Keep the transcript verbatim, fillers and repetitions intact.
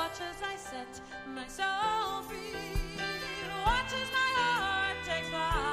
watch as I set my soul free. Watch as my heart takes flight.